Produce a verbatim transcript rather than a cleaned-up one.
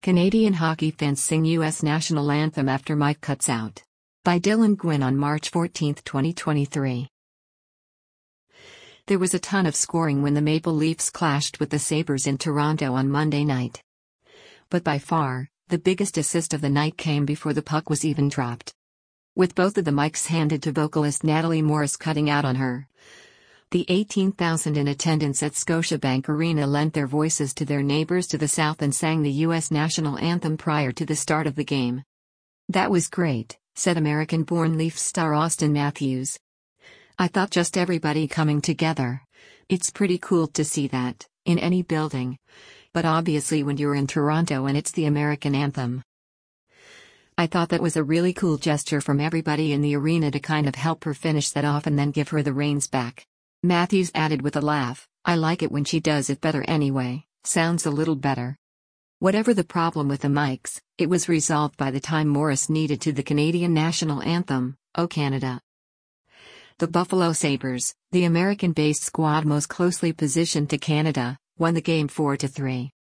Canadian hockey fans sing U S national anthem after mic cuts out. By Dylan Gwynn on March fourteenth, twenty twenty-three. There was a ton of scoring when the Maple Leafs clashed with the Sabres in Toronto on Monday night. But by far, the biggest assist of the night came before the puck was even dropped. With both of the mics handed to vocalist Natalie Morris cutting out on her, the eighteen thousand in attendance at Scotiabank Arena lent their voices to their neighbors to the south and sang the U S national anthem prior to the start of the game. "That was great," said American-born Leafs star Auston Matthews. "I thought just everybody coming together. It's pretty cool to see that, in any building. But obviously when you're in Toronto and it's the American anthem. I thought that was a really cool gesture from everybody in the arena to kind of help her finish that off and then give her the reins back." Matthews added with a laugh, "I like it when she does it better anyway, sounds a little better." Whatever the problem with the mics, it was resolved by the time Morris needed to the Canadian national anthem, "O Canada." The Buffalo Sabres, the American-based squad most closely positioned to Canada, won the game four to three.